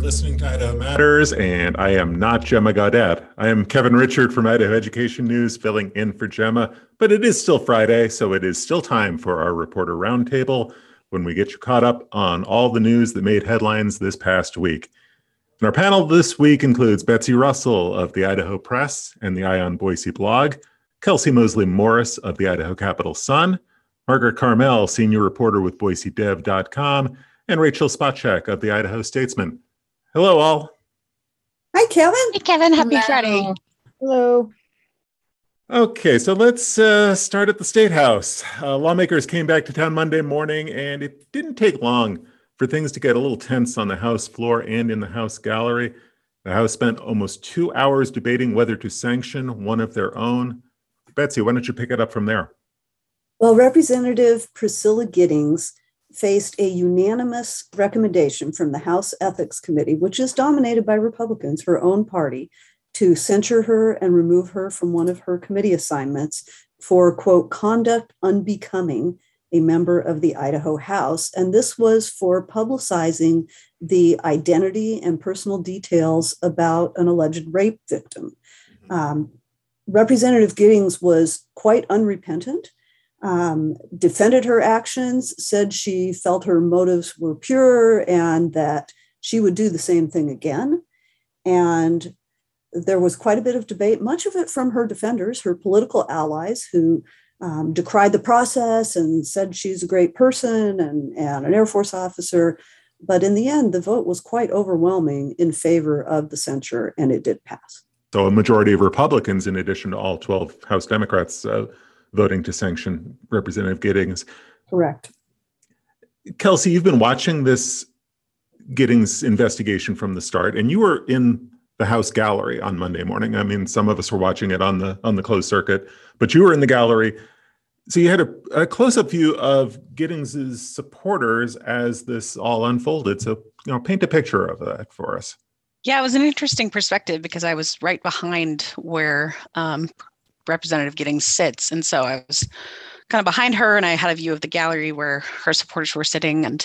Listening to Idaho Matters, and I am not Gemma Gaudet. I am Kevin Richard from Idaho Education News, filling in for Gemma, but it is still Friday, so it is still time for our Reporter Roundtable when we get you caught up on all the news that made headlines this past week. And our panel this week includes Betsy Russell of the Idaho Press and the Ion Boise blog, Kelsey Mosley Morris of the Idaho Capital Sun, Margaret Carmel, senior reporter with BoiseDev.com, and Rachel Spacek of the Idaho Statesman. Hello, all. Hi, Kevin. Hey, Kevin. Happy Hello. Friday. Hello. Okay, so let's start at the State House. Lawmakers came back to town Monday morning, and it didn't take long for things to get a little tense on the House floor and in the House gallery. The House spent almost 2 hours debating whether to sanction one of their own. Betsy, why don't you pick it up from there? Well, Representative Priscilla Giddings faced a unanimous recommendation from the House Ethics Committee, which is dominated by Republicans, her own party, to censure her and remove her from one of her committee assignments for, quote, conduct unbecoming a member of the Idaho House. And this was for publicizing the identity and personal details about an alleged rape victim. Representative Giddings was quite unrepentant. Defended her actions, said she felt her motives were pure and that she would do the same thing again. And there was quite a bit of debate, much of it from her defenders, her political allies, who decried the process and said she's a great person and an Air Force officer. But in the end, the vote was quite overwhelming in favor of the censure, and it did pass. So a majority of Republicans, in addition to all 12 House Democrats, voting to sanction Representative Giddings. Correct. Kelsey, you've been watching this Giddings investigation from the start, and you were in the House gallery on Monday morning. I mean, some of us were watching it on the closed circuit, but you were in the gallery. So you had a close-up view of Giddings' supporters as this all unfolded. So, paint a picture of that for us. Yeah, it was an interesting perspective because I was right behind where Representative Giddings sits. And so I was kind of behind her and I had a view of the gallery where her supporters were sitting. And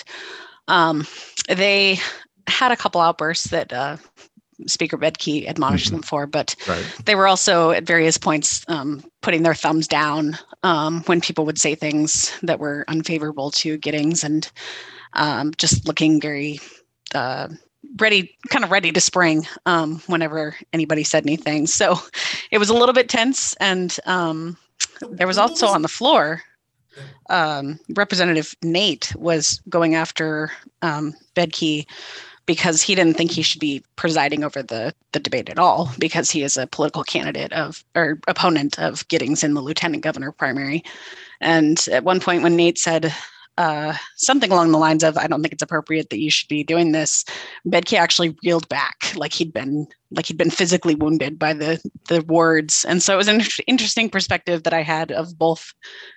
they had a couple outbursts that Speaker Bedke admonished them for, but they were also at various points putting their thumbs down when people would say things that were unfavorable to Giddings and just looking very ready to spring whenever anybody said anything. So it was a little bit tense. And there was also on the floor, Representative Nate was going after Bedke because he didn't think he should be presiding over the debate at all because he is a political candidate or opponent of Giddings in the lieutenant governor primary. And at one point when Nate said, something along the lines of, I don't think it's appropriate that you should be doing this, Bedke actually reeled back like he'd been physically wounded by the words. And so it was an interesting perspective that I had of both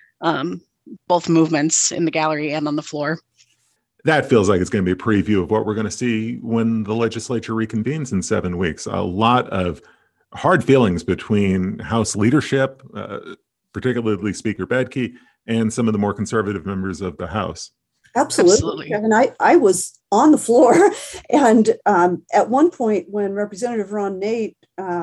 movements in the gallery and on the floor. That feels like it's going to be a preview of what we're going to see when the legislature reconvenes in 7 weeks. A lot of hard feelings between House leadership, particularly Speaker Bedke, and some of the more conservative members of the House. Absolutely. Kevin, I was on the floor. And at one point when Representative Ron Nate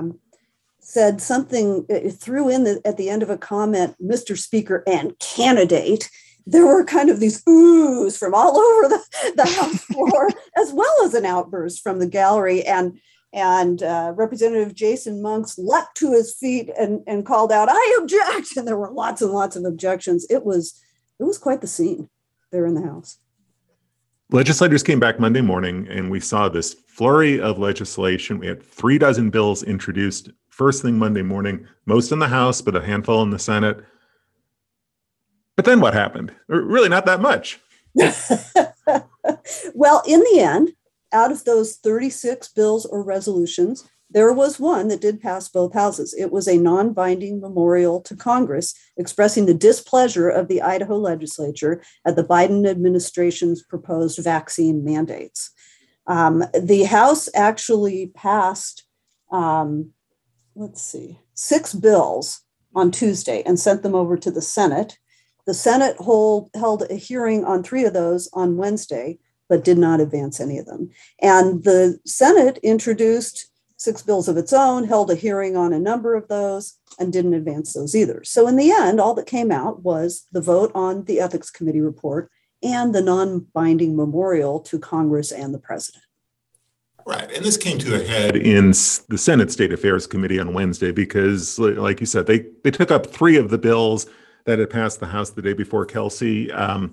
said something, threw in at the end of a comment, Mr. Speaker and candidate, there were kind of these oohs from all over the House floor, as well as an outburst from the gallery. And Representative Jason Monks leapt to his feet and called out, "I object!" And there were lots and lots of objections. It was quite the scene there in the House. Legislators came back Monday morning, and we saw this flurry of legislation. We had 36 bills introduced first thing Monday morning, most in the House, but a handful in the Senate. But then what happened? Really not that much. Well, in the end, out of those 36 bills or resolutions, there was one that did pass both houses. It was a non-binding memorial to Congress expressing the displeasure of the Idaho legislature at the Biden administration's proposed vaccine mandates. The House actually passed, 6 bills on Tuesday and sent them over to the Senate. The Senate held a hearing on 3 of those on Wednesday. but did not advance any of them. And the Senate introduced 6 bills of its own, held a hearing on a number of those, and didn't advance those either. So in the end, all that came out was the vote on the Ethics Committee report and the non-binding memorial to Congress and the president. Right. And this came to a head in the Senate State Affairs Committee on Wednesday because, like you said, they took up 3 of the bills that had passed the House the day before. Kelsey,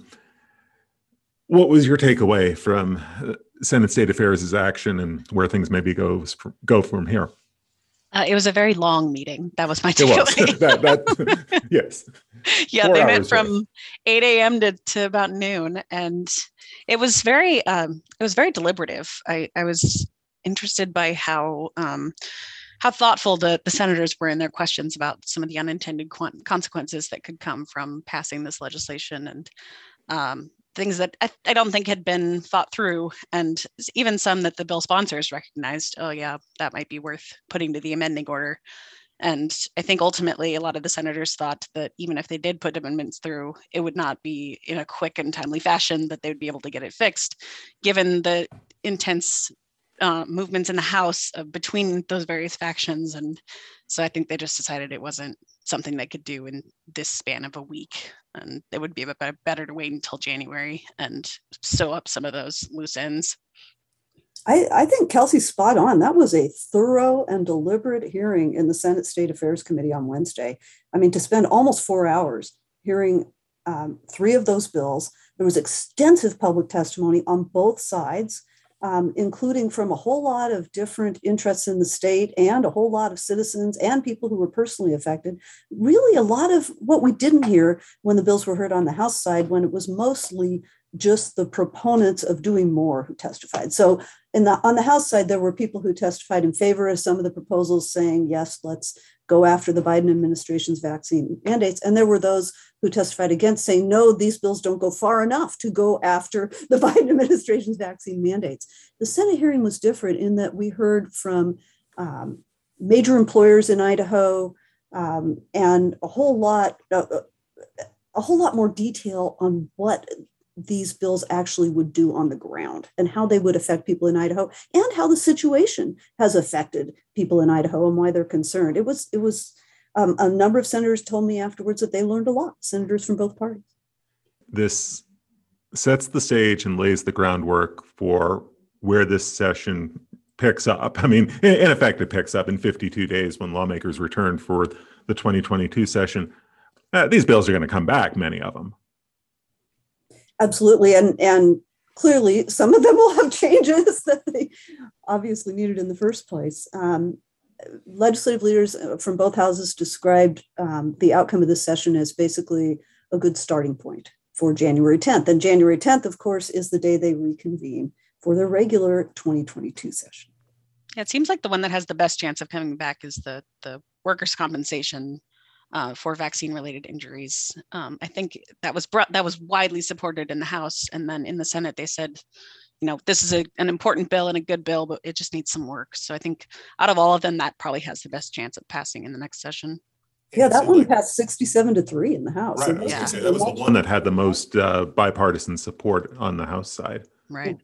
what was your takeaway from Senate State Affairs' action and where things maybe go from here? It was a very long meeting. That was my takeaway. It was. Yes. Yeah, they met from 8 a.m. to about noon, and it was very deliberative. I was interested by how thoughtful the senators were in their questions about some of the unintended consequences that could come from passing this legislation, and things that I don't think had been thought through, and even some that the bill sponsors recognized, oh yeah, that might be worth putting to the amending order. And I think ultimately a lot of the senators thought that even if they did put amendments through, it would not be in a quick and timely fashion that they would be able to get it fixed, given the intense movements in the House between those various factions. And so I think they just decided it wasn't something they could do in this span of a week. And it would be better to wait until January and sew up some of those loose ends. I think Kelsey's spot on. That was a thorough and deliberate hearing in the Senate State Affairs Committee on Wednesday. I mean, to spend almost 4 hours hearing 3 of those bills. There was extensive public testimony on both sides, including from a whole lot of different interests in the state and a whole lot of citizens and people who were personally affected. Really, a lot of what we didn't hear when the bills were heard on the House side, when it was mostly just the proponents of doing more who testified. So on the House side, there were people who testified in favor of some of the proposals, saying, yes, let's go after the Biden administration's vaccine mandates. And there were those who testified against, saying, no, these bills don't go far enough to go after the Biden administration's vaccine mandates. The Senate hearing was different in that we heard from major employers in Idaho and a whole lot more detail on what these bills actually would do on the ground and how they would affect people in Idaho and how the situation has affected people in Idaho and why they're concerned. It was a number of senators told me afterwards that they learned a lot, senators from both parties. This sets the stage and lays the groundwork for where this session picks up. I mean, in effect, it picks up in 52 days when lawmakers return for the 2022 session. These bills are going to come back, many of them. Absolutely. And clearly, some of them will have changes that they obviously needed in the first place. Legislative leaders from both houses described the outcome of this session as basically a good starting point for January 10th. And January 10th, of course, is the day they reconvene for their regular 2022 session. Yeah, it seems like the one that has the best chance of coming back is the workers' compensation for vaccine-related injuries. I think that was widely supported in the House, and then in the Senate they said, this is an important bill and a good bill, but it just needs some work. So I think out of all of them, that probably has the best chance of passing in the next session. Yeah, that one passed 67-3 in the House. Right, that was the one that had the most bipartisan support on the House side. Right.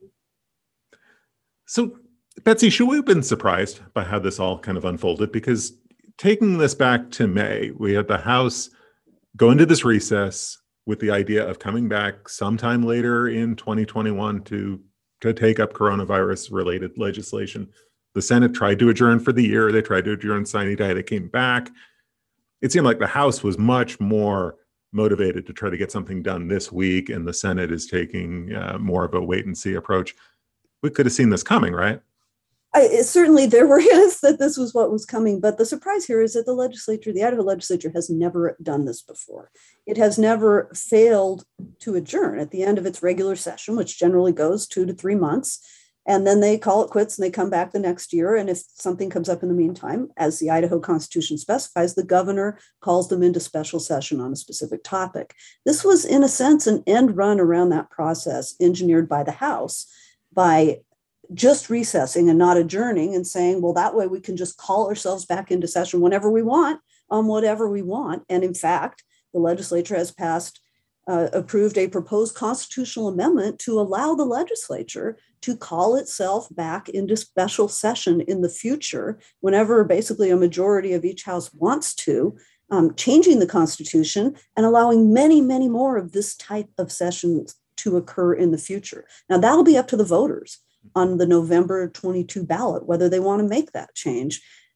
So, Betsy, should we have been surprised by how this all kind of unfolded? Because taking this back to May, we had the House go into this recess with the idea of coming back sometime later in 2021 to take up coronavirus-related legislation. The Senate tried to adjourn for the year. They tried to adjourn sine die. They came back. It seemed like the House was much more motivated to try to get something done this week, and the Senate is taking more of a wait-and-see approach. We could have seen this coming, right? Certainly there were hints that this was what was coming, but the surprise here is that the Idaho legislature has never done this before. It has never failed to adjourn at the end of its regular session, which generally goes 2 to 3 months, and then they call it quits and they come back the next year. And if something comes up in the meantime, as the Idaho Constitution specifies, the governor calls them into special session on a specific topic. This was, in a sense, an end run around that process engineered by the House by just recessing and not adjourning and saying, well, that way we can just call ourselves back into session whenever we want on whatever we want. And in fact, the legislature has passed approved a proposed constitutional amendment to allow the legislature to call itself back into special session in the future, whenever basically a majority of each house wants to, changing the Constitution and allowing many, many more of this type of sessions to occur in the future. Now, that'll be up to the voters on the November 22 ballot, whether they want to make that change.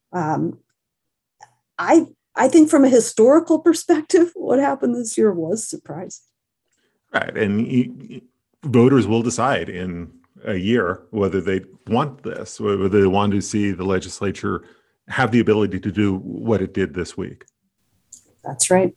I think from a historical perspective, what happened this year was surprising. Right. And voters will decide in a year whether they want this, whether they want to see the legislature have the ability to do what it did this week. That's right.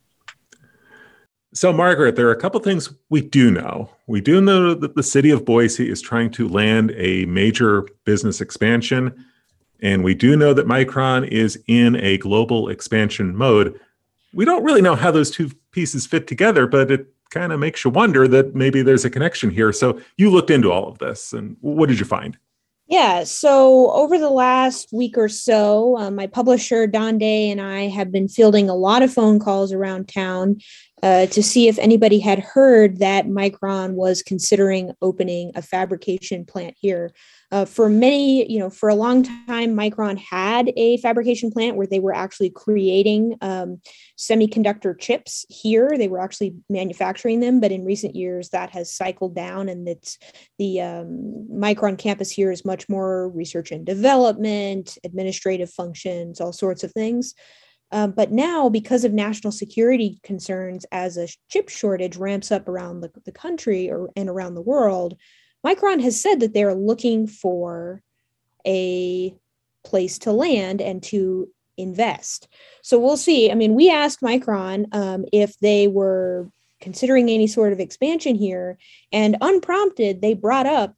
So, Margaret, there are a couple things we do know. We do know that the city of Boise is trying to land a major business expansion. And we do know that Micron is in a global expansion mode. We don't really know how those two pieces fit together, but it kind of makes you wonder that maybe there's a connection here. So you looked into all of this, and what did you find? Yeah, so over the last week or so, my publisher, Don Day, and I have been fielding a lot of phone calls around town to see if anybody had heard that Micron was considering opening a fabrication plant here. For a long time, Micron had a fabrication plant where they were actually creating semiconductor chips here. They were actually manufacturing them, but in recent years that has cycled down, and the Micron campus here is much more research and development, administrative functions, all sorts of things. But now, because of national security concerns, as a chip shortage ramps up around the country and around the world, Micron has said that they're looking for a place to land and to invest. So we'll see. I mean, we asked Micron if they were considering any sort of expansion here, and unprompted, they brought up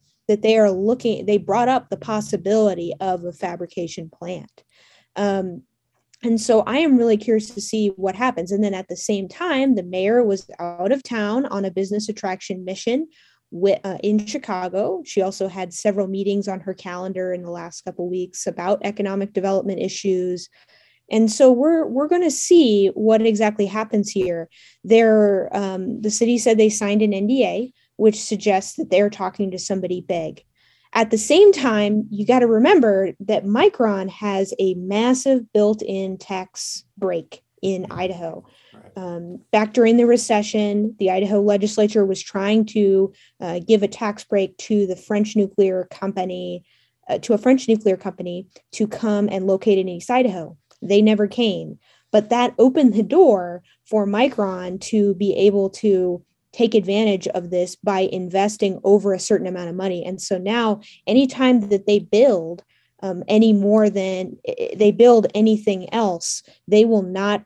the possibility of a fabrication plant. And so I am really curious to see what happens. And then at the same time, the mayor was out of town on a business attraction mission in Chicago. She also had several meetings on her calendar in the last couple of weeks about economic development issues. And so we're going to see what exactly happens here. The city said they signed an NDA, which suggests that they're talking to somebody big. At the same time, you got to remember that Micron has a massive built-in tax break in Idaho. Back during the recession, the Idaho legislature was trying to give a tax break to a French nuclear company to come and locate in East Idaho. They never came, but that opened the door for Micron to be able to take advantage of this by investing over a certain amount of money. And so now, anytime that they build any more than they build anything else, they will not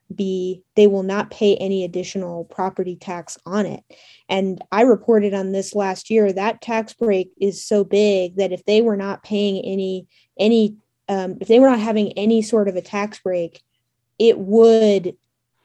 pay any additional property tax on it. And I reported on this last year. That tax break is so big that if they were not paying if they were not having any sort of a tax break, it would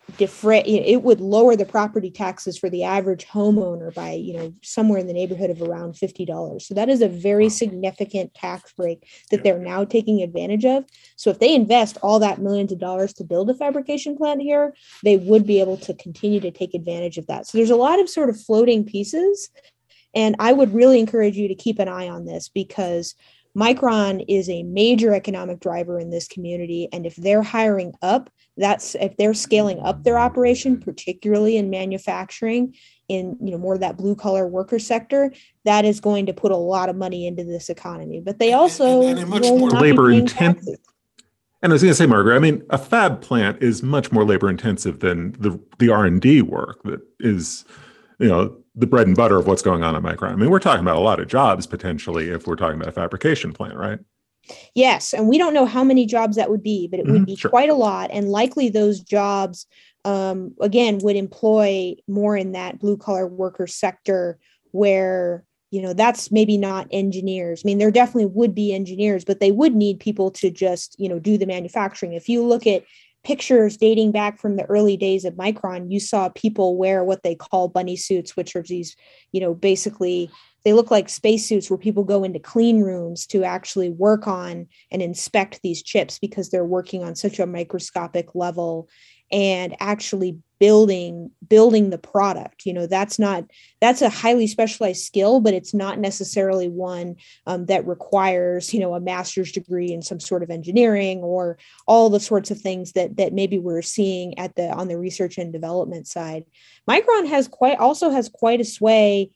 lower the property taxes for the average homeowner by, somewhere in the neighborhood of around $50. So that is a very significant tax break that they're now taking advantage of. So if they invest all that millions of dollars to build a fabrication plant here, they would be able to continue to take advantage of that. So there's a lot of sort of floating pieces. And I would really encourage you to keep an eye on this, because Micron is a major economic driver in this community. And if they're hiring up, if they're scaling up their operation, particularly in manufacturing, in more of that blue collar worker sector, that is going to put a lot of money into this economy. But they also and much more labor intensive. And I was going to say, Margaret, I mean, a fab plant is much more labor intensive than the R&D work that is, the bread and butter of what's going on at Micron. I mean, we're talking about a lot of jobs potentially if we're talking about a fabrication plant, right? Yes. And we don't know how many jobs that would be, but it would be quite a lot. And likely those jobs, again, would employ more in that blue collar worker sector where, that's maybe not engineers. I mean, there definitely would be engineers, but they would need people to just, do the manufacturing. If you look at pictures dating back from the early days of Micron, you saw people wear what they call bunny suits, which are these, basically they look like spacesuits where people go into clean rooms to actually work on and inspect these chips because they're working on such a microscopic level and actually building the product. That's a highly specialized skill, but it's not necessarily one that requires, a master's degree in some sort of engineering or all the sorts of things that maybe we're seeing on the research and development side. Micron has quite a sway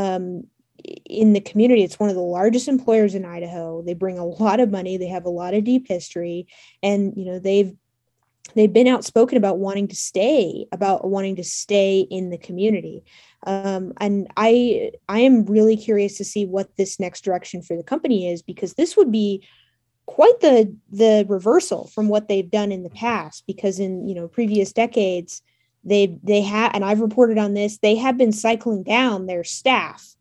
in the community. It's one of the largest employers in Idaho. They bring a lot of money. They have a lot of deep history, and they've been outspoken about wanting to stay in the community. And I am really curious to see what this next direction for the company is, because this would be quite the reversal from what they've done in the past. Because in previous decades, they have, and I've reported on this, they have been cycling down their staff,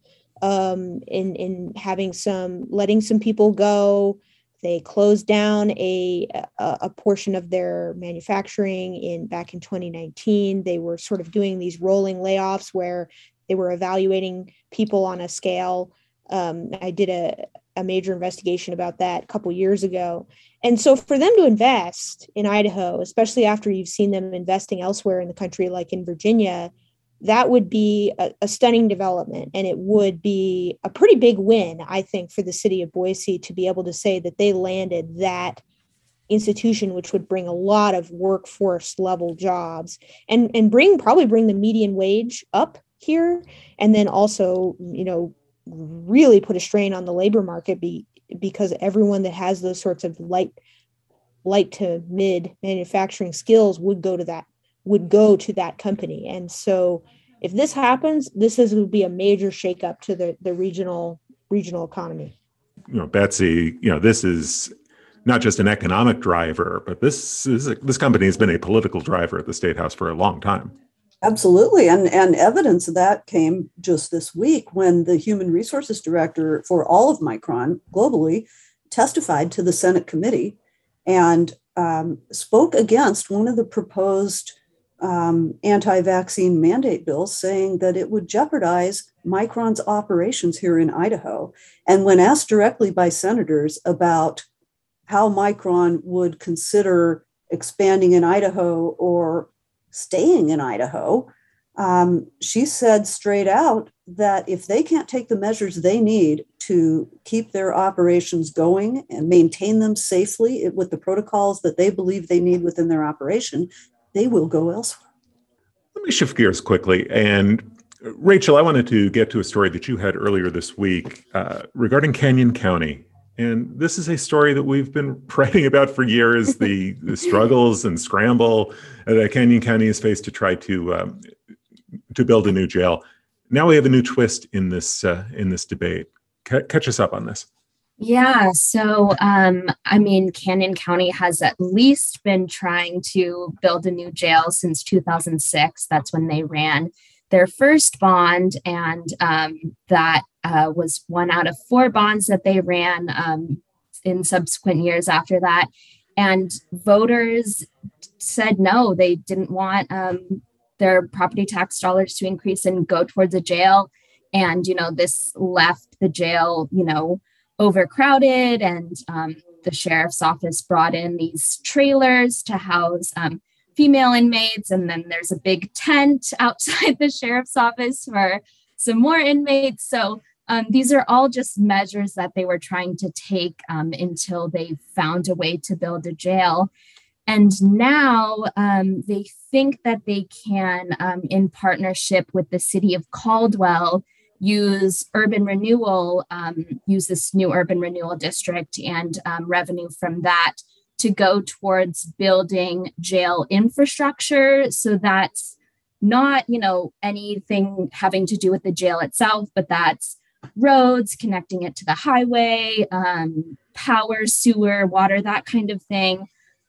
in letting some people go. They closed down a portion of their manufacturing back in 2019. They were sort of doing these rolling layoffs where they were evaluating people on a scale. I did a major investigation about that a couple years ago. And so for them to invest in Idaho, especially after you've seen them investing elsewhere in the country, like in Virginia, that would be a stunning development. And it would be a pretty big win, I think, for the city of Boise to be able to say that they landed that institution, which would bring a lot of workforce level jobs and probably bring the median wage up here. And then also, really put a strain on the labor market because everyone that has those sorts of light to mid manufacturing skills would go to that company. And so if this happens, would be a major shakeup to the regional economy. Betsy, this is not just an economic driver, but this company has been a political driver at the State House for a long time. Absolutely. And evidence of that came just this week when the human resources director for all of Micron globally testified to the Senate committee and spoke against one of the proposed anti-vaccine mandate bills, saying that it would jeopardize Micron's operations here in Idaho. And when asked directly by senators about how Micron would consider expanding in Idaho or staying in Idaho, she said straight out that if they can't take the measures they need to keep their operations going and maintain them safely with the protocols that they believe they need within their operation, they will go elsewhere. Let me shift gears quickly. And Rachel, I wanted to get to a story that you had earlier this week regarding Canyon County. And this is a story that we've been writing about for years, the struggles and scramble that Canyon County has faced to try to build a new jail. Now we have a new twist in this debate. Catch us up on this. Yeah, so Canyon County has at least been trying to build a new jail since 2006. That's when they ran their first bond, and that was one out of 4 bonds that they ran in subsequent years after that. And voters said no, they didn't want their property tax dollars to increase and go towards a jail. And, this left the jail, overcrowded, and the sheriff's office brought in these trailers to house female inmates. And then there's a big tent outside the sheriff's office for some more inmates. So these are all just measures that they were trying to take until they found a way to build a jail. And now they think that they can, in partnership with the city of Caldwell, use urban renewal, use this new urban renewal district and revenue from that to go towards building jail infrastructure. So that's not, anything having to do with the jail itself, but that's roads, connecting it to the highway, power, sewer, water, that kind of thing.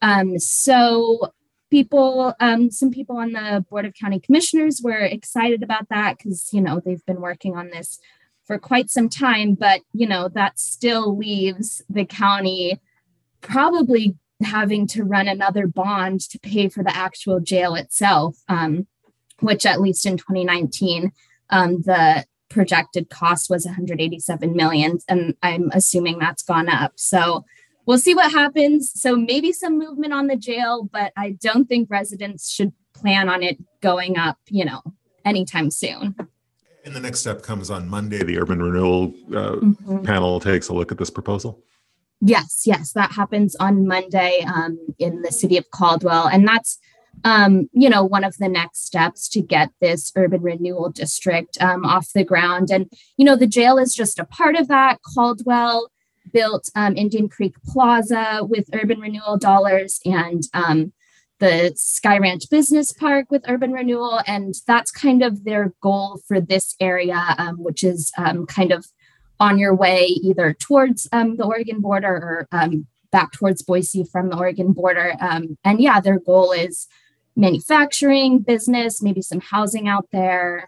So people, some people on the Board of County Commissioners were excited about that because, they've been working on this for quite some time, but, that still leaves the county probably having to run another bond to pay for the actual jail itself, which at least in 2019, the projected cost was $187 million, and I'm assuming that's gone up. So we'll see what happens. So maybe some movement on the jail, but I don't think residents should plan on it going up, anytime soon. And the next step comes on Monday. The Urban Renewal panel takes a look at this proposal. Yes, that happens on Monday in the city of Caldwell. And that's, one of the next steps to get this urban renewal district off the ground. And, the jail is just a part of that. Caldwell built Indian Creek Plaza with urban renewal dollars, and the Sky Ranch Business Park with urban renewal. And that's kind of their goal for this area, which is kind of on your way either towards the Oregon border or back towards Boise from the Oregon border. Their goal is manufacturing, business, maybe some housing out there.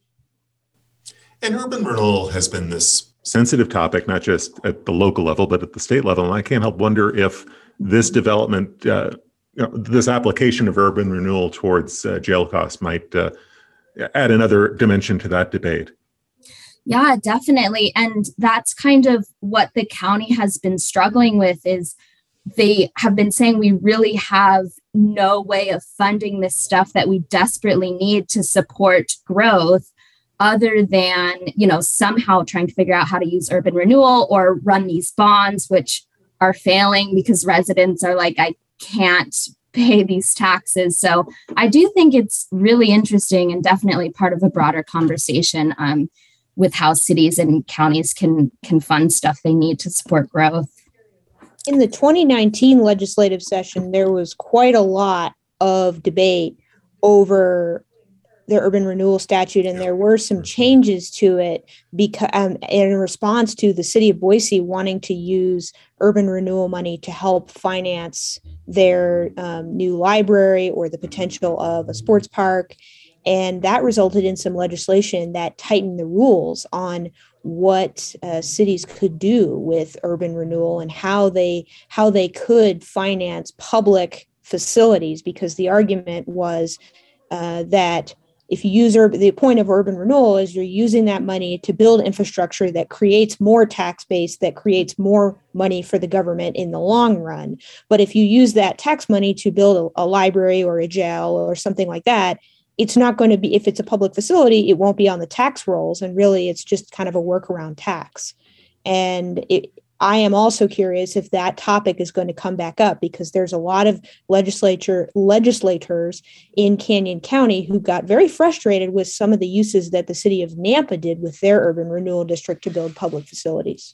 And urban renewal has been this sensitive topic, not just at the local level, but at the state level. And I can't help wonder if this development, this application of urban renewal towards jail costs might add another dimension to that debate. Yeah, definitely. And that's kind of what the county has been struggling with, is they have been saying we really have no way of funding this stuff that we desperately need to support growth, other than, somehow trying to figure out how to use urban renewal or run these bonds, which are failing because residents are like, I can't pay these taxes. So I do think it's really interesting and definitely part of a broader conversation with how cities and counties can fund stuff they need to support growth. In the 2019 legislative session, there was quite a lot of debate over the urban renewal statute, and there were some changes to it because in response to the city of Boise wanting to use urban renewal money to help finance their new library or the potential of a sports park. And that resulted in some legislation that tightened the rules on what cities could do with urban renewal and how they could finance public facilities, because the argument was that if you use the point of urban renewal is you're using that money to build infrastructure that creates more tax base, that creates more money for the government in the long run. But if you use that tax money to build a library or a jail or something like that, it's not going to be, if it's a public facility, it won't be on the tax rolls. And really, it's just kind of a workaround tax. And I am also curious if that topic is going to come back up, because there's a lot of legislators in Canyon County who got very frustrated with some of the uses that the city of Nampa did with their urban renewal district to build public facilities.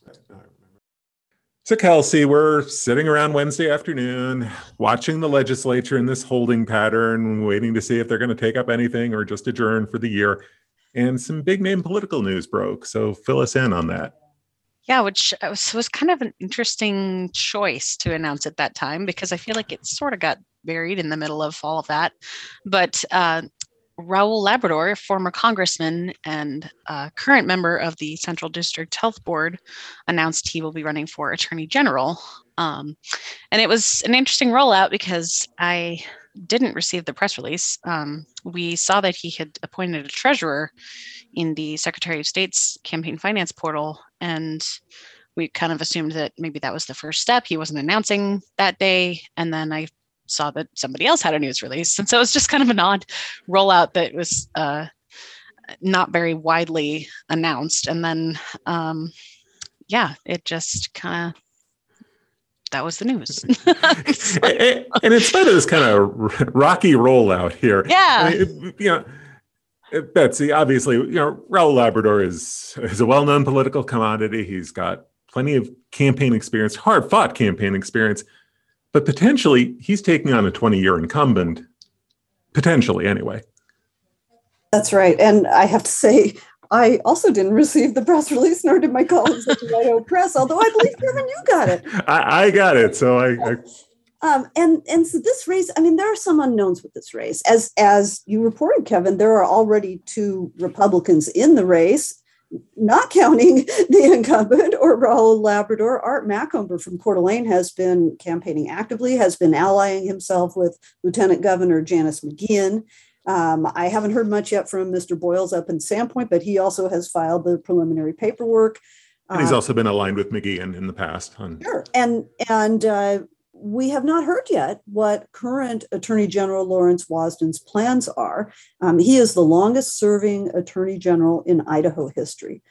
So Kelsey, we're sitting around Wednesday afternoon, watching the legislature in this holding pattern, waiting to see if they're going to take up anything or just adjourn for the year. And some big name political news broke. So fill us in on that. Yeah, which was kind of an interesting choice to announce at that time, because I feel like it sort of got buried in the middle of all of that. But Raul Labrador, former congressman and current member of the Central District Health Board, announced he will be running for Attorney General. And it was an interesting rollout because I didn't receive the press release. We saw that he had appointed a treasurer in the Secretary of State's campaign finance portal, and we kind of assumed that maybe that was the first step. He wasn't announcing that day. And then I saw that somebody else had a news release. And so it was just kind of an odd rollout that was not very widely announced. And then, it just kind of, that was the news. And in spite of this kind of rocky rollout here, Betsy, obviously, Raul Labrador is a well-known political commodity. He's got plenty of campaign experience, hard-fought campaign experience, but potentially he's taking on a 20-year incumbent, potentially anyway. That's right. And I have to say, I also didn't receive the press release, nor did my colleagues at the Idaho Press, although I believe, Kevin, you got it. I got it. So And so this race, I mean, there are some unknowns with this race. As you reported, Kevin, there are already 2 Republicans in the race, not counting the incumbent or Raul Labrador. Art Macomber from Coeur d'Alene has been campaigning actively, has been allying himself with Lieutenant Governor Janice McGeachin. I haven't heard much yet from Mr. Boyles up in Sandpoint, but he also has filed the preliminary paperwork. And he's also been aligned with McGeachin in the past. Sure. And we have not heard yet what current Attorney General Lawrence Wasden's plans are. He is the longest serving Attorney General in Idaho history.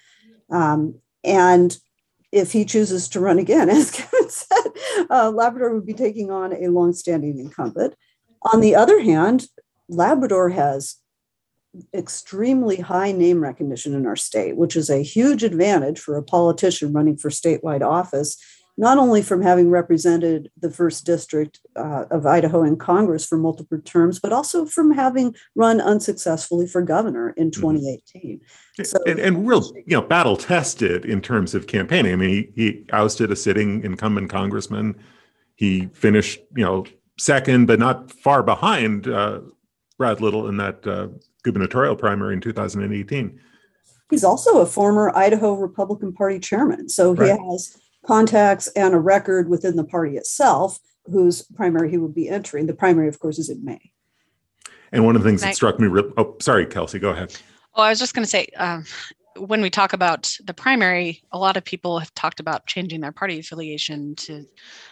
And if he chooses to run again, as Kevin said, Labrador would be taking on a longstanding incumbent. On the other hand, Labrador has extremely high name recognition in our state, which is a huge advantage for a politician running for statewide office, not only from having represented the 1st District of Idaho in Congress for multiple terms, but also from having run unsuccessfully for governor in 2018. So, and real, battle tested in terms of campaigning. I mean, he ousted a sitting incumbent congressman. He finished, second, but not far behind Brad Little in that gubernatorial primary in 2018. He's also a former Idaho Republican Party chairman. So he has contacts and a record within the party itself, whose primary he would be entering. The primary, of course, is in May. And one of the things that struck me, sorry, Kelsey, go ahead. Oh, I was just going to say, when we talk about the primary, a lot of people have talked about changing their party affiliation to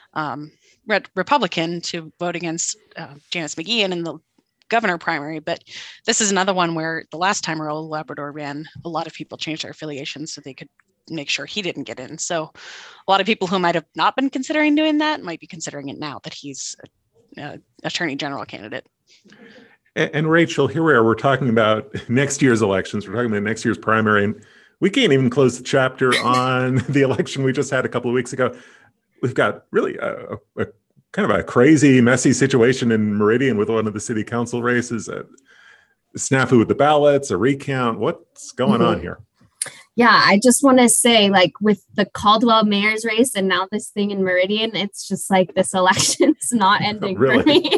Republican to vote against Janice McGeehan in the governor primary. But this is another one where the last time Earl Labrador ran, a lot of people changed their affiliation so they could make sure he didn't get in. So a lot of people who might have not been considering doing that might be considering it now that he's an attorney general candidate. And Rachel, here we are, we're talking about next year's elections. We're talking about next year's primary, and we can't even close the chapter on the election we just had a couple of weeks ago. We've got really a kind of a crazy, messy situation in Meridian with one of the city council races, a snafu with the ballots, a recount. What's going on here? Yeah, I just want to say, with the Caldwell mayor's race and now this thing in Meridian, it's just like this election's not ending for me.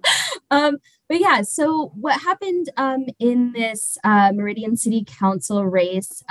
But yeah, so what happened in this Meridian City Council race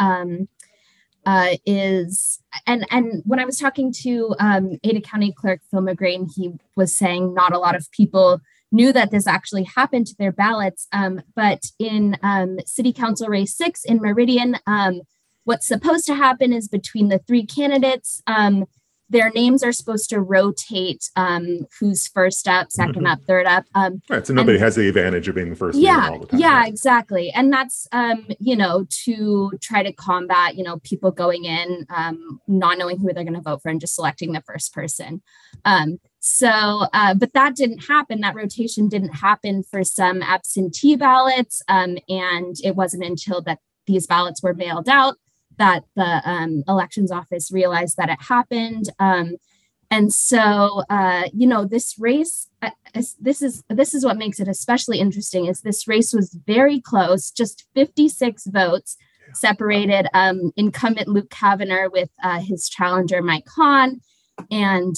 is, and when I was talking to Ada County Clerk Phil McGrain, he was saying not a lot of people knew that this actually happened to their ballots. But in City Council Race 6 in Meridian, what's supposed to happen is between the 3 candidates, their names are supposed to rotate who's first up, second up, third up. Right, so nobody has the advantage of being first all the time. Yeah, right? Exactly. And that's, to try to combat, people going in, not knowing who they're going to vote for and just selecting the first person. But that didn't happen. That rotation didn't happen for some absentee ballots. And it wasn't until that these ballots were mailed out that the elections office realized that it happened. And so, this race, this is what makes it especially interesting, is this race was very close, just 56 votes separated incumbent Luke Kavanagh with his challenger, Mike Hahn. And,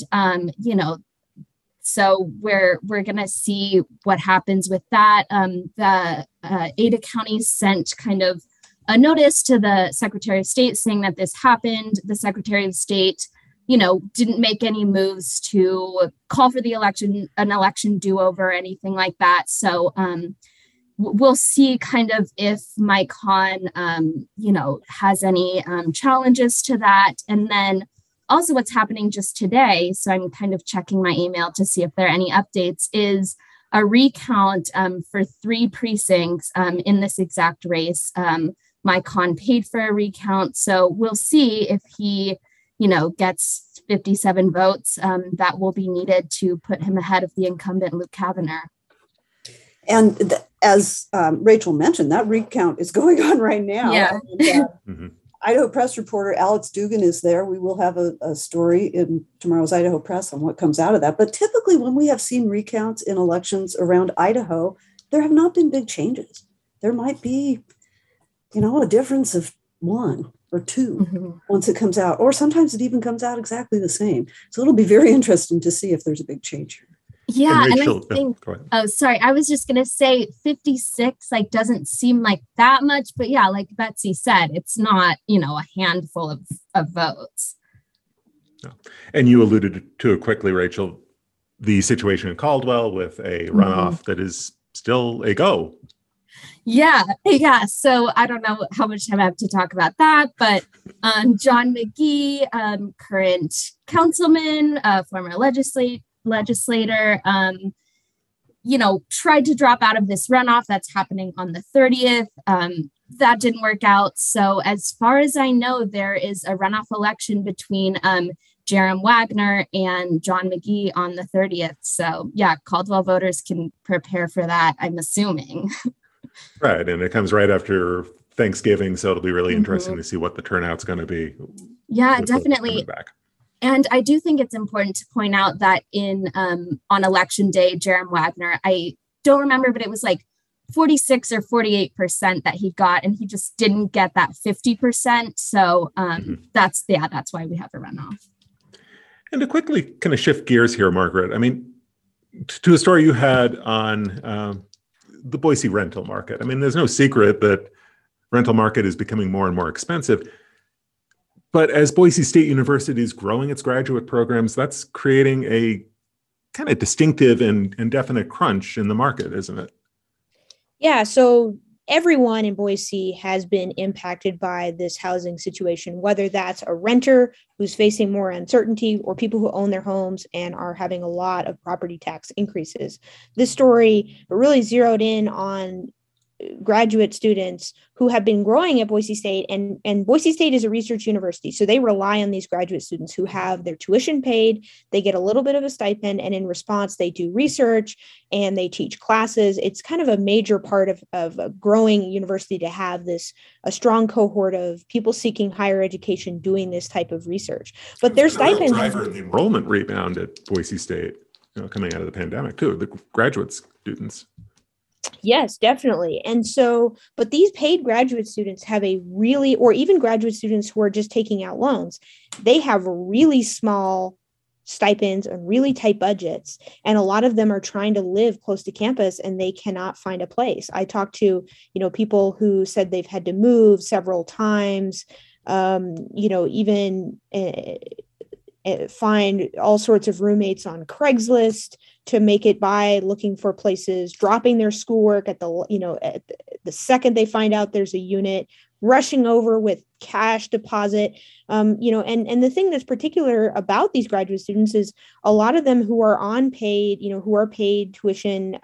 so we're going to see what happens with that. The Ada County sent kind of a notice to the Secretary of State saying that this happened. The Secretary of State, didn't make any moves to call for the an election do-over or anything like that. So we'll see kind of if Mike Hahn, has any challenges to that. And then also what's happening just today, so I'm kind of checking my email to see if there are any updates, is a recount for 3 precincts in this exact race. Mike Hahn paid for a recount. So we'll see if he, gets 57 votes that will be needed to put him ahead of the incumbent Luke Kavanagh. And as Rachel mentioned, that recount is going on right now. Yeah. And, Idaho Press reporter Alex Dugan is there. We will have a story in tomorrow's Idaho Press on what comes out of that. But typically when we have seen recounts in elections around Idaho, there have not been big changes. There might be, a difference of 1 or 2 once it comes out, or sometimes it even comes out exactly the same. So it'll be very interesting to see if there's a big change here. Yeah, and I think, I was just going to say 56, doesn't seem like that much, but yeah, like Betsy said, it's not, a handful of votes. No. And you alluded to it quickly, Rachel, the situation in Caldwell with a runoff that is still a go. Yeah. So I don't know how much time I have to talk about that, but John McGee, current councilman, former legislator, tried to drop out of this runoff that's happening on the 30th. That didn't work out. So as far as I know, there is a runoff election between Jerram Wagner and John McGee on the 30th. So yeah, Caldwell voters can prepare for that, I'm assuming. Right. And it comes right after Thanksgiving. So it'll be really interesting to see what the turnout's going to be. Yeah, definitely. And I do think it's important to point out that on election day, Jerram Wagner, I don't remember, but it was like 46 or 48% that he got, and he just didn't get that 50%. So that's why we have a runoff. And to quickly kind of shift gears here, Margaret, I mean, to a story you had on the Boise rental market. I mean, there's no secret that rental market is becoming more and more expensive. But as Boise State University is growing its graduate programs, that's creating a kind of distinctive and definite crunch in the market, isn't it? Yeah, so everyone in Boise has been impacted by this housing situation, whether that's a renter who's facing more uncertainty or people who own their homes and are having a lot of property tax increases. This story really zeroed in on graduate students who have been growing at Boise State, and Boise State is a research university. So they rely on these graduate students who have their tuition paid, they get a little bit of a stipend, and in response, they do research and they teach classes. It's kind of a major part of a growing university to have a strong cohort of people seeking higher education doing this type of research. But their stipends... driver in the enrollment rebound at Boise State, coming out of the pandemic too, the graduate students. Yes, definitely. And so, but these paid graduate students have or even graduate students who are just taking out loans, they have really small stipends and really tight budgets. And a lot of them are trying to live close to campus and they cannot find a place. I talked to, people who said they've had to move several times, even find all sorts of roommates on Craigslist to make it by, looking for places, dropping their schoolwork at the second they find out there's a unit, rushing over with cash deposit. And the thing that's particular about these graduate students is a lot of them who are on paid, who are paid tuition,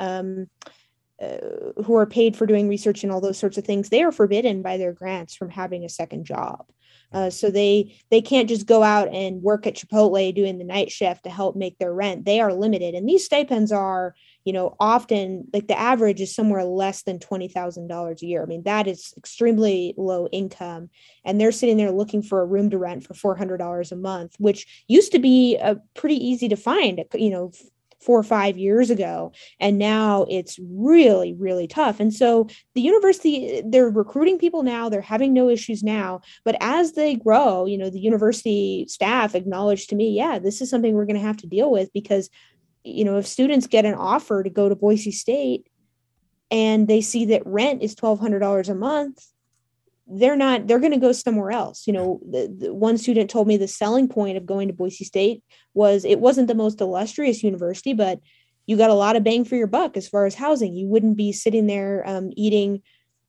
who are paid for doing research and all those sorts of things, they are forbidden by their grants from having a second job. So they can't just go out and work at Chipotle doing the night shift to help make their rent. They are limited. And these stipends are, often like the average is somewhere less than $20,000 a year. I mean, that is extremely low income. And they're sitting there looking for a room to rent for $400 a month, which used to be pretty easy to find, 4 or 5 years ago. And now it's really, really tough. And so the university, they're recruiting people now, they're having no issues now, but as they grow, the university staff acknowledged to me, yeah, this is something we're going to have to deal with because, if students get an offer to go to Boise State and they see that rent is $1,200 a month, they're going to go somewhere else. The one student told me the selling point of going to Boise State was it wasn't the most illustrious university, but you got a lot of bang for your buck as far as housing. You wouldn't be sitting there eating,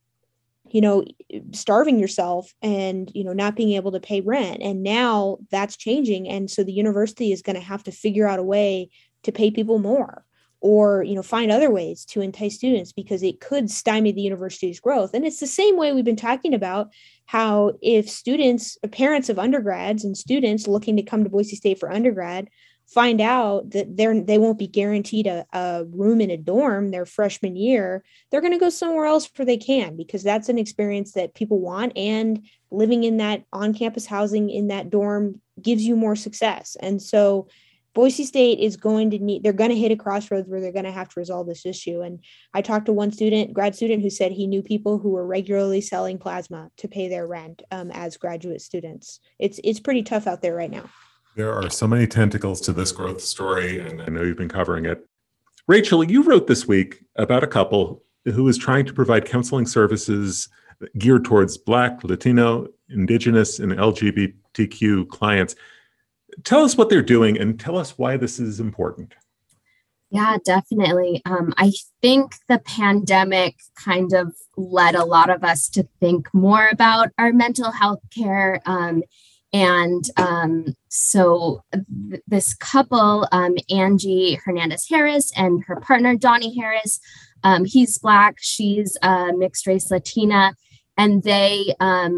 starving yourself and, not being able to pay rent. And now that's changing. And so the university is going to have to figure out a way to pay people more, or, find other ways to entice students, because it could stymie the university's growth. And it's the same way we've been talking about how if parents of undergrads and students looking to come to Boise State for undergrad find out that they won't be guaranteed a room in a dorm their freshman year, they're going to go somewhere else where they can, because that's an experience that people want. And living in that on-campus housing in that dorm gives you more success. And so Boise State is they're going to hit a crossroads where they're going to have to resolve this issue. And I talked to one grad student who said he knew people who were regularly selling plasma to pay their rent as graduate students. It's pretty tough out there right now. There are so many tentacles to this growth story, and I know you've been covering it. Rachel, you wrote this week about a couple who is trying to provide counseling services geared towards Black, Latino, Indigenous, and LGBTQ clients. Tell us what they're doing and tell us why this is important. Yeah, definitely. I think the pandemic kind of led a lot of us to think more about our mental health care. And so this couple, Angie Hernandez Harris and her partner, Donnie Harris, he's Black, she's mixed race Latina, and they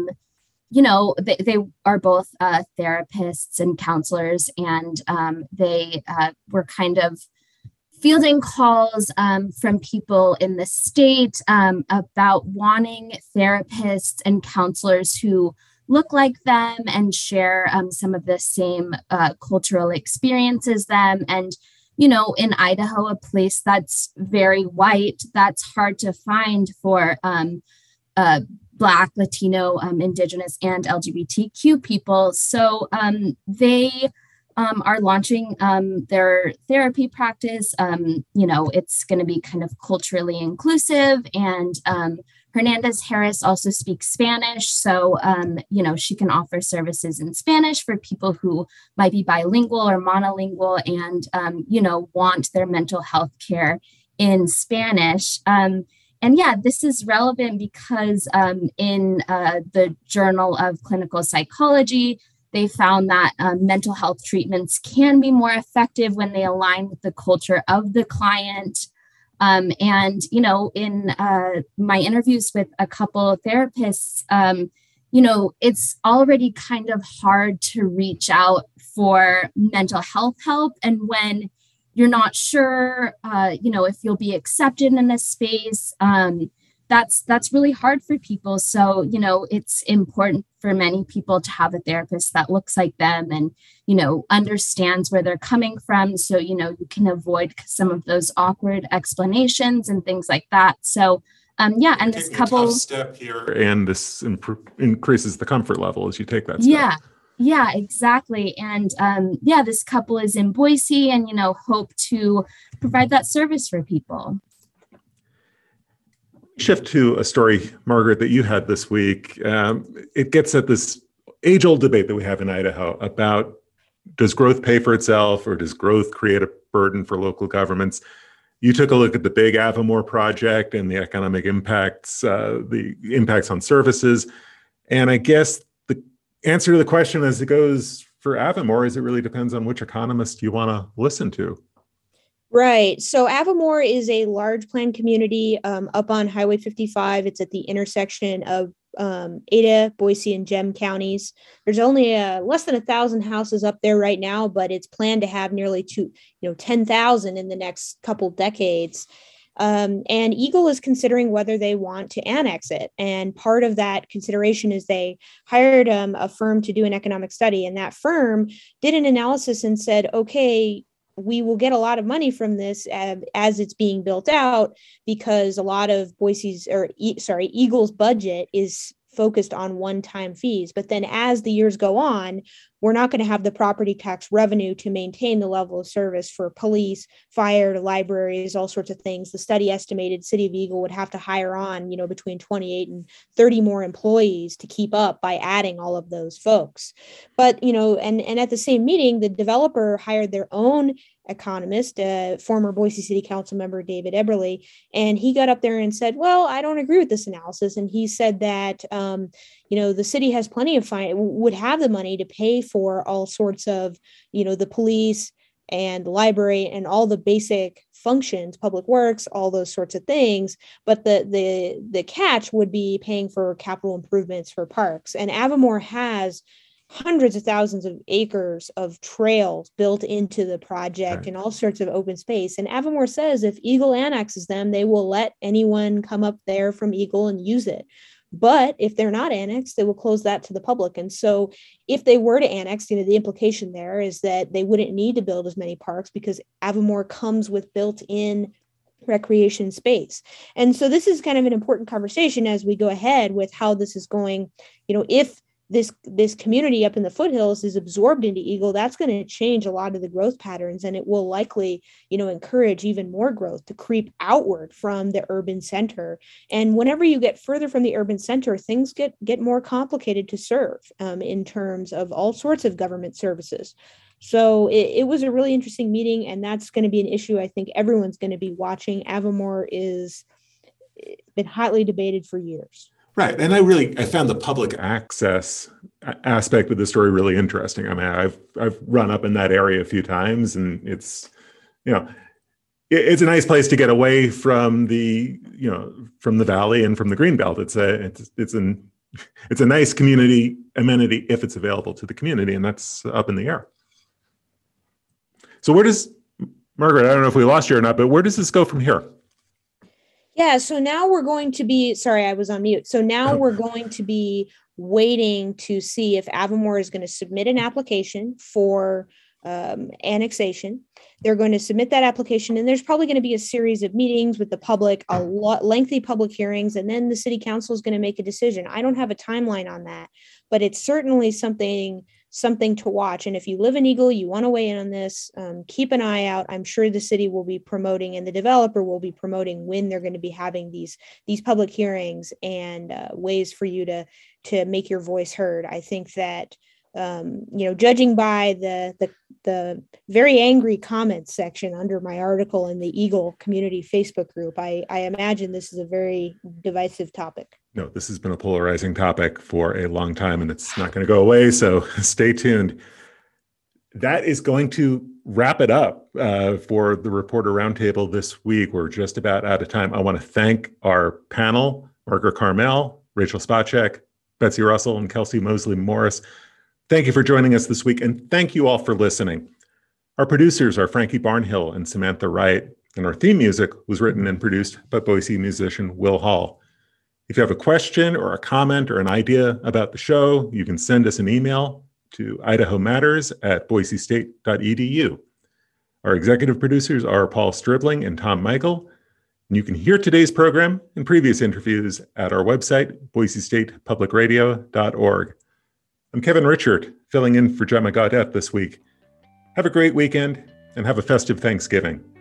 are both therapists and counselors, and they were kind of fielding calls from people in the state about wanting therapists and counselors who look like them and share some of the same cultural experience as them. And, in Idaho, a place that's very white, that's hard to find for Black, Latino, Indigenous, and LGBTQ people. So they are launching their therapy practice. It's going to be kind of culturally inclusive. And Hernandez Harris also speaks Spanish. So, she can offer services in Spanish for people who might be bilingual or monolingual and, want their mental health care in Spanish. And yeah, this is relevant because in the Journal of Clinical Psychology, they found that mental health treatments can be more effective when they align with the culture of the client. And, in my interviews with a couple of therapists, it's already kind of hard to reach out for mental health help. And when you're not sure, if you'll be accepted in a space, that's really hard for people. So, it's important for many people to have a therapist that looks like them and, understands where they're coming from. So, you can avoid some of those awkward explanations and things like that. So, and this couple step here, and this increases the comfort level as you take that step. Yeah, exactly. And this couple is in Boise and, hope to provide that service for people. Shift to a story, Margaret, that you had this week. It gets at this age-old debate that we have in Idaho about, does growth pay for itself or does growth create a burden for local governments? You took a look at the big Avamore project and the economic impacts, the impacts on services. And I guess the answer to the question as it goes for Avamore is it really depends on which economist you want to listen to. Right. So Avamore is a large planned community up on Highway 55. It's at the intersection of Ada, Boise, and Gem counties. There's only less than 1,000 houses up there right now, but it's planned to have nearly 10,000 in the next couple decades. And Eagle is considering whether they want to annex it. And part of that consideration is they hired a firm to do an economic study. And that firm did an analysis and said, okay, we will get a lot of money from this as it's being built out, because a lot of Eagle's budget is focused on one-time fees. But then as the years go on, we're not going to have the property tax revenue to maintain the level of service for police, fire, libraries, all sorts of things. The study estimated City of Eagle would have to hire on, between 28 and 30 more employees to keep up by adding all of those folks. But, and at the same meeting, the developer hired their own economist, former Boise City Council member David Eberle, and he got up there and said, well, I don't agree with this analysis. And he said that, the city has plenty of would have the money to pay for all sorts of, the police and the library and all the basic functions, public works, all those sorts of things. But the catch would be paying for capital improvements for parks. And Avamore has hundreds of thousands of acres of trails built into the project, right, and all sorts of open space. And Avamore says if Eagle annexes them, they will let anyone come up there from Eagle and use it. But if they're not annexed, they will close that to the public. And so if they were to annex, the implication there is that they wouldn't need to build as many parks because Avamore comes with built-in recreation space. And so this is kind of an important conversation as we go ahead with how this is going. If this community up in the foothills is absorbed into Eagle, that's going to change a lot of the growth patterns, and it will likely, encourage even more growth to creep outward from the urban center. And whenever you get further from the urban center, things get more complicated to serve in terms of all sorts of government services. So it was a really interesting meeting, and that's going to be an issue I think everyone's going to be watching. Avamore is been hotly debated for years. Right. And I found the public access aspect of the story really interesting. I mean, I've run up in that area a few times, and it's, it's a nice place to get away from the valley and from the greenbelt. It's a nice community amenity if it's available to the community, and that's up in the air. So Margaret, I don't know if we lost you or not, but where does this go from here? Yeah, so now we're going to be, sorry, I was on mute. So now we're going to be waiting to see if Avamore is going to submit an application for annexation. They're going to submit that application, and there's probably going to be a series of meetings with the public, lengthy public hearings, and then the city council is going to make a decision. I don't have a timeline on that, but it's certainly something to watch. And if you live in Eagle, you want to weigh in on this, keep an eye out. I'm sure the city will be promoting, and the developer will be promoting when they're going to be having these public hearings and ways for you to make your voice heard. I think that judging by the very angry comments section under my article in the Eagle community Facebook group, I imagine this is a very divisive topic. No, this has been a polarizing topic for a long time, and it's not going to go away. So stay tuned. That is going to wrap it up for the Reporter Roundtable this week. We're just about out of time. I want to thank our panel, Margaret Carmel, Rachel Spacek, Betsy Russell, and Kelsey Mosley Morris. Thank you for joining us this week, and thank you all for listening. Our producers are Frankie Barnhill and Samantha Wright, and our theme music was written and produced by Boise musician Will Hall. If you have a question or a comment or an idea about the show, you can send us an email to idahomatters@boisestate.edu. Our executive producers are Paul Stribling and Tom Michael, and you can hear today's program and previous interviews at our website, boisestatepublicradio.org. I'm Kevin Richert, filling in for Gemma Gaudette this week. Have a great weekend and have a festive Thanksgiving.